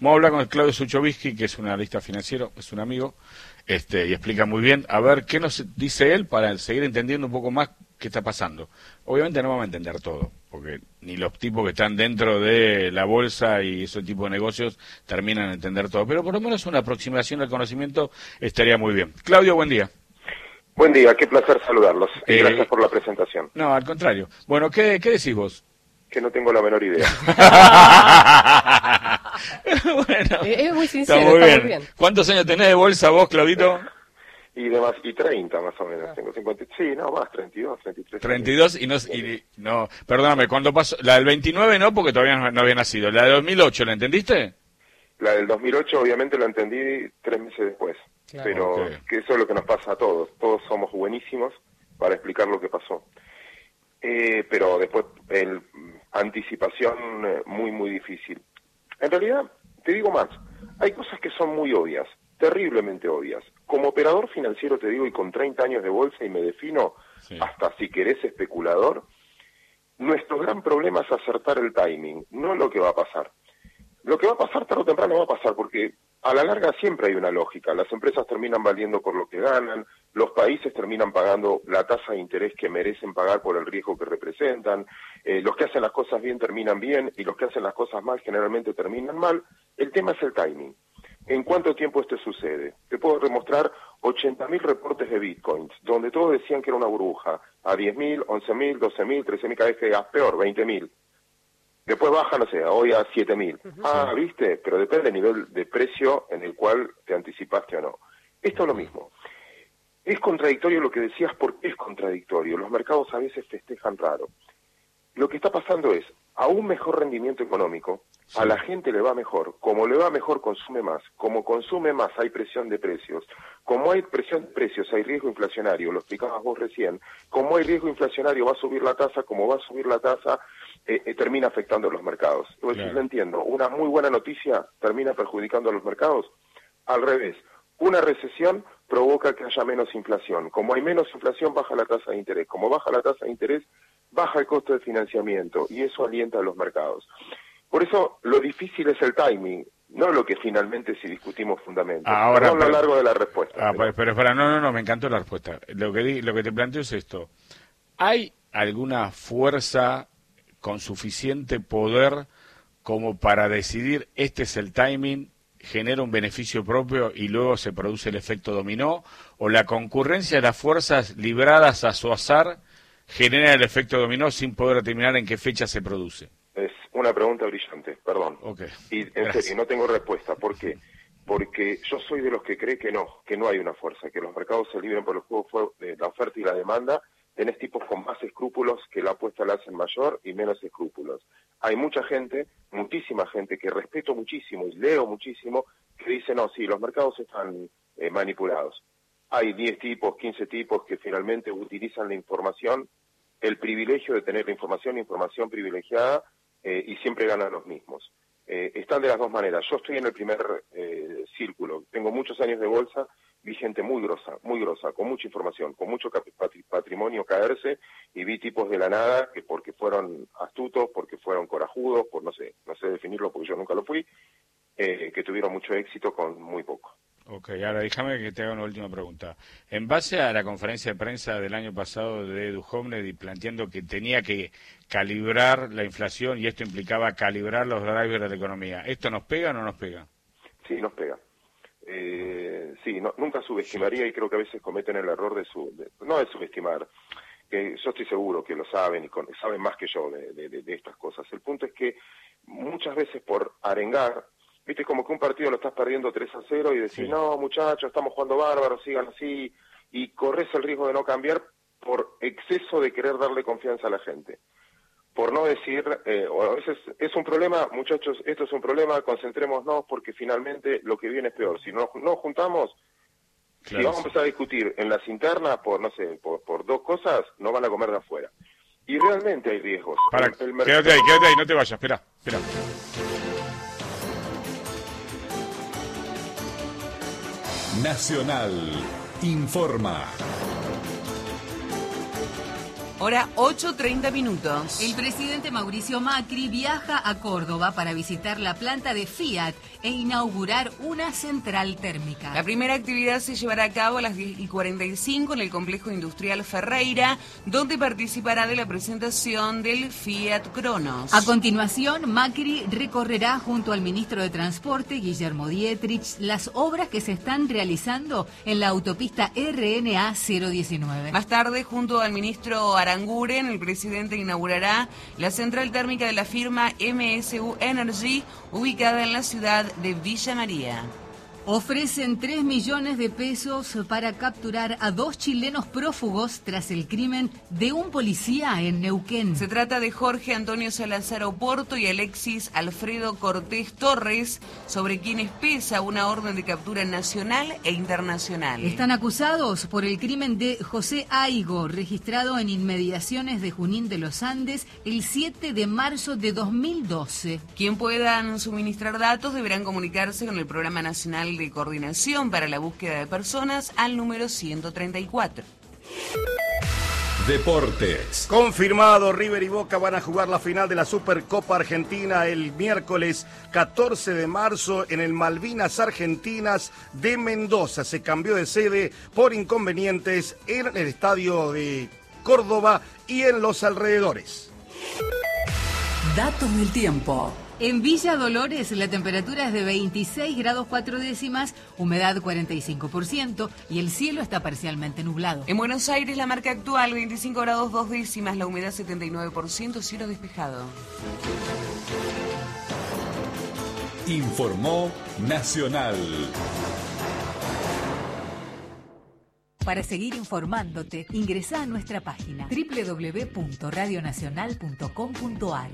Vamos a hablar con el Claudio Suchovsky, que es un analista financiero, es un amigo, y explica muy bien, a ver qué nos dice él para seguir entendiendo un poco más qué está pasando. Obviamente no vamos a entender todo, porque ni los tipos que están dentro de la bolsa y ese tipo de negocios terminan de entender todo, pero por lo menos una aproximación al conocimiento estaría muy bien. Claudio, buen día. Buen día, qué placer saludarlos. Y gracias por la presentación. No, al contrario. Bueno, ¿qué decís vos? Que no tengo la menor idea. Bueno, es muy sincero, está muy bien. ¿Cuántos años tenés de bolsa vos, Claudito? Y 30 más o menos. Tengo 50, sí, no, más, 32, 33. 32 no, perdóname, cuando pasó, la del 29 no, porque todavía no había nacido. La de 2008, ¿la entendiste? La del 2008 obviamente la entendí 3 meses después. Claro. Pero que eso es lo que nos pasa a todos. Todos somos buenísimos para explicar lo que pasó. Pero después, anticipación muy, muy difícil. En realidad, te digo más, hay cosas que son muy obvias, terriblemente obvias. Como operador financiero te digo, y con 30 años de bolsa, y me defino hasta si querés especulador, nuestro gran problema es acertar el timing, no lo que va a pasar. Lo que va a pasar tarde o temprano va a pasar, porque a la larga siempre hay una lógica. Las empresas terminan valiendo por lo que ganan, los países terminan pagando la tasa de interés que merecen pagar por el riesgo que representan, los que hacen las cosas bien terminan bien, y los que hacen las cosas mal generalmente terminan mal. El tema es el timing. ¿En cuánto tiempo esto sucede? Te puedo demostrar 80.000 reportes de bitcoins, donde todos decían que era una burbuja, a 10.000, 11.000, 12.000, 13.000, cada vez que digas peor, 20.000. Después baja, no sé, hoy a 7.000. ¿Viste? Pero depende del nivel de precio en el cual te anticipaste o no. Esto es lo mismo. Es contradictorio lo que decías, porque es contradictorio. Los mercados a veces festejan raro. Lo que está pasando es, a un mejor rendimiento económico, a la gente le va mejor. Como le va mejor, consume más. Como consume más, hay presión de precios. Como hay presión de precios, hay riesgo inflacionario, lo explicabas vos recién. Como hay riesgo inflacionario, va a subir la tasa. Como va a subir la tasa, termina afectando a los mercados. Claro. No entiendo, una muy buena noticia termina perjudicando a los mercados. Al revés, una recesión provoca que haya menos inflación. Como hay menos inflación, baja la tasa de interés. Como baja la tasa de interés, baja el costo de financiamiento, y eso alienta a los mercados. Por eso lo difícil es el timing, no lo que finalmente si discutimos fundamentos. Ahora, a lo largo de la respuesta. Pero espera, no, me encantó la respuesta. Lo que te planteo es esto. ¿Hay alguna fuerza con suficiente poder como para decidir este es el timing, genera un beneficio propio y luego se produce el efecto dominó? ¿O la concurrencia de las fuerzas libradas a su azar genera el efecto dominó sin poder determinar en qué fecha se produce? Es una pregunta brillante, perdón. Okay. Y en serio, no tengo respuesta. ¿Por qué? Porque yo soy de los que cree que no hay una fuerza, que los mercados se libren por el juego de la oferta y la demanda. Tenés tipos con más escrúpulos que la apuesta la hacen mayor y menos escrúpulos. Hay mucha gente, muchísima gente, que respeto muchísimo y leo muchísimo, que dice, no, sí, los mercados están manipulados. Hay 10 tipos, 15 tipos que finalmente utilizan la información, el privilegio de tener la información privilegiada, y siempre ganan los mismos. Están de las dos maneras. Yo estoy en el primer círculo, tengo muchos años de bolsa, vi gente muy grosa, con mucha información, con mucho patrimonio caerse, y vi tipos de la nada que porque fueron astutos, porque fueron corajudos, por no sé definirlo porque yo nunca lo fui, que tuvieron mucho éxito con muy poco. Ok, ahora déjame que te haga una última pregunta. En base a la conferencia de prensa del año pasado de Duhovne, y planteando que tenía que calibrar la inflación y esto implicaba calibrar los drivers de la economía, ¿esto nos pega o no nos pega? Sí, nos pega. Nunca subestimaría, y creo que a veces cometen el error no de subestimar, que yo estoy seguro que lo saben y saben más que yo de estas cosas. El punto es que muchas veces por arengar, viste, como que un partido lo estás perdiendo 3-0 y decís, no, muchachos, estamos jugando bárbaros, sigan así, y corres el riesgo de no cambiar por exceso de querer darle confianza a la gente. Por no decir, o a veces es un problema, muchachos, esto es un problema, concentrémonos porque finalmente lo que viene es peor. Si no nos juntamos, si vamos a empezar a discutir en las internas por, no sé, por dos cosas, no van a comer de afuera. Y realmente hay riesgos. Quédate ahí, no te vayas, espera. Nacional informa. Hora 8:30. El presidente Mauricio Macri viaja a Córdoba para visitar la planta de Fiat e inaugurar una central térmica. La primera actividad se llevará a cabo a las 10:45 en el complejo industrial Ferreira, donde participará de la presentación del Fiat Cronos. A continuación, Macri recorrerá junto al ministro de Transporte, Guillermo Dietrich, las obras que se están realizando en la autopista RNA 019. Más tarde, junto al ministro Aranguren, el presidente inaugurará la central térmica de la firma MSU Energy, ubicada en la ciudad de Villa María. Ofrecen 3 millones de pesos para capturar a 2 chilenos prófugos tras el crimen de un policía en Neuquén. Se trata de Jorge Antonio Salazar Oporto y Alexis Alfredo Cortés Torres, sobre quienes pesa una orden de captura nacional e internacional. Están acusados por el crimen de José Aigo, registrado en inmediaciones de Junín de los Andes el 7 de marzo de 2012. Quien puedan suministrar datos deberán comunicarse con el Programa Nacional de Coordinación para la Búsqueda de Personas al número 134. Deportes. Confirmado, River y Boca van a jugar la final de la Supercopa Argentina el miércoles 14 de marzo en el Malvinas Argentinas de Mendoza. Se cambió de sede por inconvenientes en el estadio de Córdoba y en los alrededores. Datos del tiempo. En Villa Dolores la temperatura es de 26 grados 4 décimas, humedad 45% y el cielo está parcialmente nublado. En Buenos Aires la marca actual 25 grados 2 décimas, la humedad 79%, cielo despejado. Informó Nacional. Para seguir informándote, ingresá a nuestra página www.radionacional.com.ar.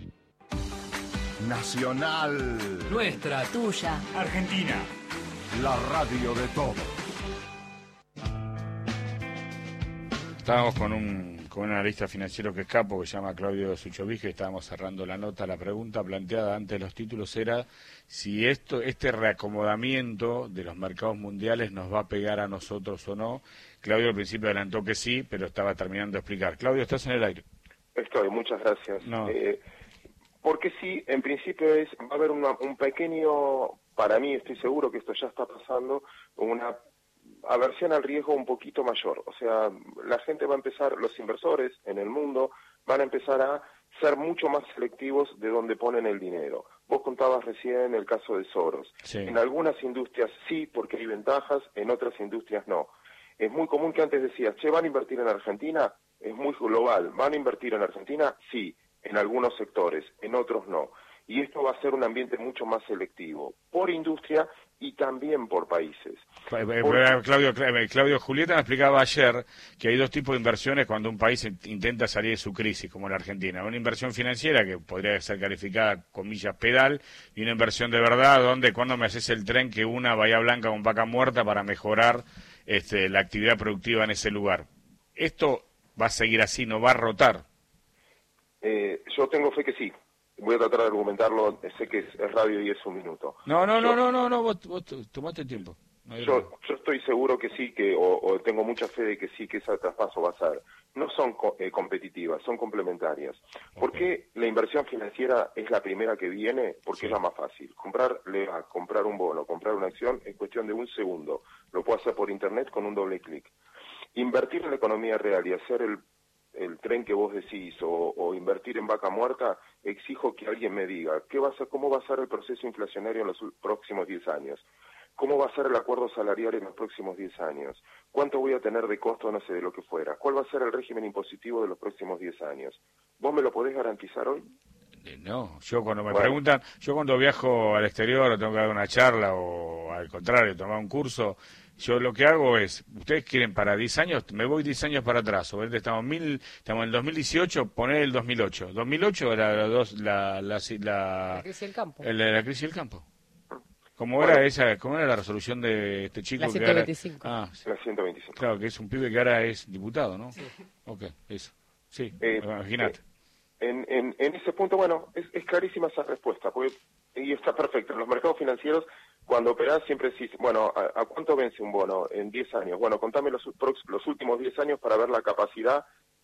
Nacional. Nuestra, tuya. Argentina. La radio de todos. Estábamos con un analista financiero que es capo, que se llama Claudio Suchovich, que estábamos cerrando la nota. La pregunta planteada antes de los títulos era si este reacomodamiento de los mercados mundiales nos va a pegar a nosotros o no. Claudio al principio adelantó que sí, pero estaba terminando de explicar. Claudio, estás en el aire. Estoy, muchas gracias. No. Porque sí, en principio va a haber un pequeño, para mí estoy seguro que esto ya está pasando, una aversión al riesgo un poquito mayor. O sea, la gente va a empezar, los inversores en el mundo van a empezar a ser mucho más selectivos de dónde ponen el dinero. Vos contabas recién el caso de Soros. Sí. En algunas industrias sí, porque hay ventajas, en otras industrias no. Es muy común que antes decías, che, ¿van a invertir en Argentina? Es muy global. ¿Van a invertir en Argentina? Sí. En algunos sectores, en otros no. Y esto va a ser un ambiente mucho más selectivo, por industria y también por países. Claudio, Julieta me explicaba ayer que hay dos tipos de inversiones cuando un país intenta salir de su crisis, como la Argentina. Una inversión financiera, que podría ser calificada, comillas, pedal, y una inversión de verdad, donde cuando me haces el tren que una Bahía Blanca con vaca muerta para mejorar la actividad productiva en ese lugar. Esto va a seguir así, no va a rotar. Yo tengo fe que sí. Voy a tratar de argumentarlo. Sé que es radio y es un minuto. No, vos tomate el tiempo. No yo estoy seguro que sí, o tengo mucha fe de que sí, que ese traspaso va a ser. No son competitivas, son complementarias. ¿Por qué la inversión financiera es la primera que viene? Porque es la más fácil. Comprar un bono, comprar una acción en cuestión de un segundo. Lo puedo hacer por internet con un doble clic. Invertir en la economía real y hacer el tren que vos decís, o invertir en vaca muerta, exijo que alguien me diga cómo va a ser el proceso inflacionario en los próximos 10 años, cómo va a ser el acuerdo salarial en los próximos 10 años, cuánto voy a tener de costo, no sé, de lo que fuera, cuál va a ser el régimen impositivo de los próximos 10 años. ¿Vos me lo podés garantizar hoy? No, yo cuando me preguntan, yo cuando viajo al exterior o tengo que dar una charla o al contrario, tomar un curso, yo lo que hago es, ustedes quieren para 10 años, me voy 10 años para atrás, estamos en el 2018, poner el 2008. 2008 era la crisis del campo. La crisis del campo. ¿Cómo era la resolución de este chico? La 125. La 125. Claro, que es un pibe que ahora es diputado, ¿no? Sí. Ok, eso. Sí, imagínate. En ese punto, bueno, es clarísima esa respuesta, y está perfecto. En los mercados financieros, cuando operás, siempre decís, bueno, ¿a cuánto vence un bono? En 10 años. Bueno, contame los últimos 10 años para ver la capacidad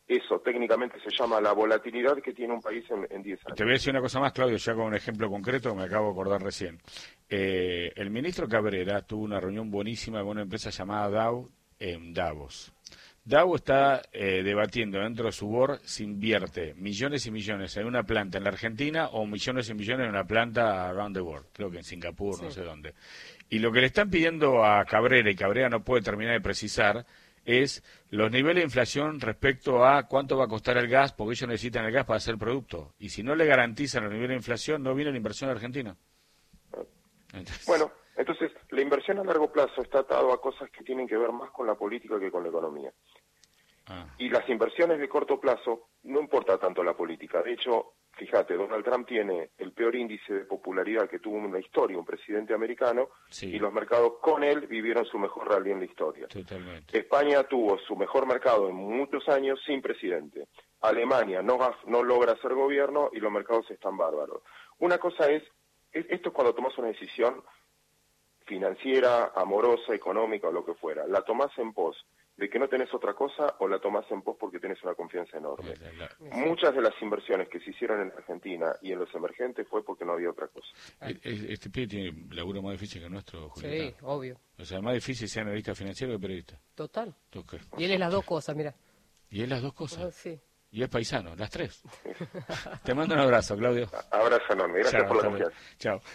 Eso técnicamente se llama la volatilidad que tiene un país en 10 años. Te voy a decir una cosa más, Claudio, ya con un ejemplo concreto que me acabo de acordar recién. El ministro Cabrera tuvo una reunión buenísima con una empresa llamada Dow en Davos. Dow está debatiendo dentro de su board si invierte millones y millones en una planta en la Argentina o millones y millones en una planta around the world, creo que en Singapur, no sé dónde. Y lo que le están pidiendo a Cabrera, y Cabrera no puede terminar de precisar, es los niveles de inflación respecto a cuánto va a costar el gas, porque ellos necesitan el gas para hacer el producto. Y si no le garantizan los niveles de inflación, no viene la inversión a Argentina. Bueno, entonces la inversión a largo plazo está atado a cosas que tienen que ver más con la política que con la economía. Y las inversiones de corto plazo no importa tanto la política. De hecho, fíjate, Donald Trump tiene el peor índice de popularidad que tuvo en la historia un presidente americano, y los mercados con él vivieron su mejor rally en la historia. Totalmente. España tuvo su mejor mercado en muchos años sin presidente. Alemania no logra hacer gobierno y los mercados están bárbaros. Una cosa esto es cuando tomas una decisión financiera, amorosa, económica o lo que fuera. La tomás en pos de que no tenés otra cosa o la tomás en pos porque tenés una confianza enorme. Muchas de las inversiones que se hicieron en Argentina y en los emergentes fue porque no había otra cosa. Este pibe tiene laburo más difícil que el nuestro, Julieta. Sí, obvio. O sea, más difícil ser analista financiero que periodista. Total. Okay. Y él es las dos cosas, mira. Y es las dos cosas. Sí. Y es paisano, las tres. Te mando un abrazo, Claudio. Abrazo enorme, gracias por la confianza. Chao.